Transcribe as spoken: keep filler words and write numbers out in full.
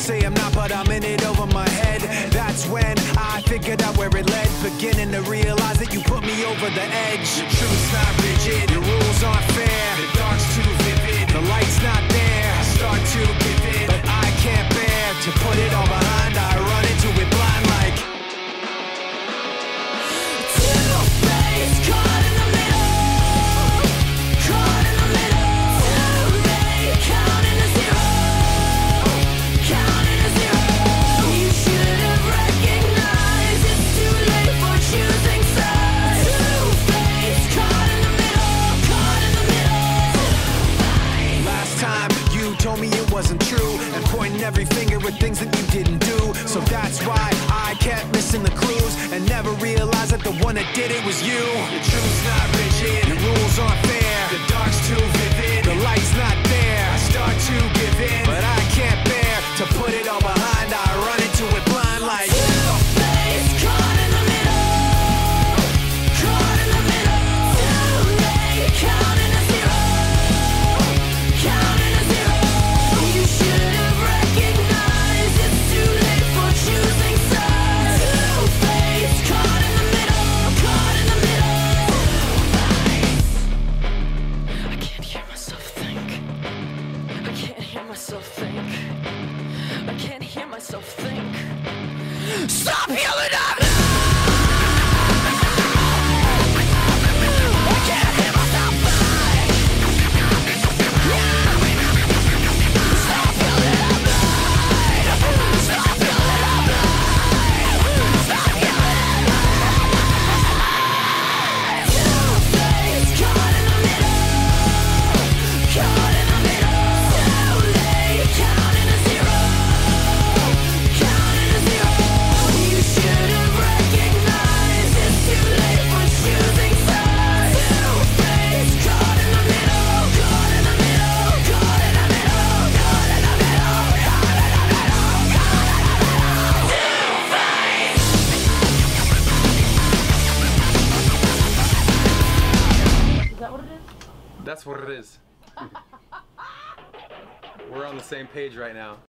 say I'm not, but I'm in it over my head. That's when I figured out where it led, beginning to realize that you put me over the edge. The truth's not rigid, your rules aren't fair, the dark's too vivid, the light's not there. I start to give in, but I can't bear to put it all behind. I run into it blind like two-faced, caught in the middle, caught in the middle. Too late, counting to zero, counting to zero. You should have recognized it's too late for choosing sides. Two-faced, caught in the middle, caught in the middle. Last time you told me it wasn't true, and pointing every finger at things that you didn't do. So that's why I kept missing the clues, and never realized that the one that did it was you. The truth's not rigid, your rules aren't fair, the dark's too vivid, the light's not there. I start to give in, but I can't bear to put it all behind. I run into it blind like two-faced, caught in the middle, caught in the middle. Too late, counting to zero, counting to zero. You should have recognized it's too late for choosing sides. Two-faced, caught in the middle, caught in the middle. I can't hear myself think. I can't hear myself think. I can't hear myself think. Stop yelling at me! I can't hear myself think. Stop yelling at me! Stop yelling at me! Stop yelling at me! Two-faced, caught in the middle, caught in the middle. Too late, counting to zero, counting to zero. You should have recognized it's too late for choosing sides. Two-faced, caught in the middle, caught in the middle, caught in the middle, caught in the middle, caught in the middle, caught in the middle. Is that what it is? That's what it is. We're on the same page right now.